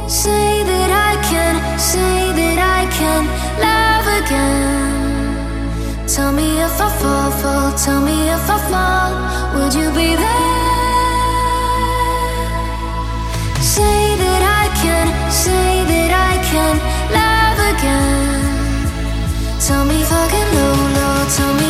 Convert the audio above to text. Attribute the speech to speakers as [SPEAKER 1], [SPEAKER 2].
[SPEAKER 1] Say that I can, say that I can love again. Tell me if I fall, tell me if I fall, would you be there? Say that I can, say that I can love again. Tell me if I get low, low, tell me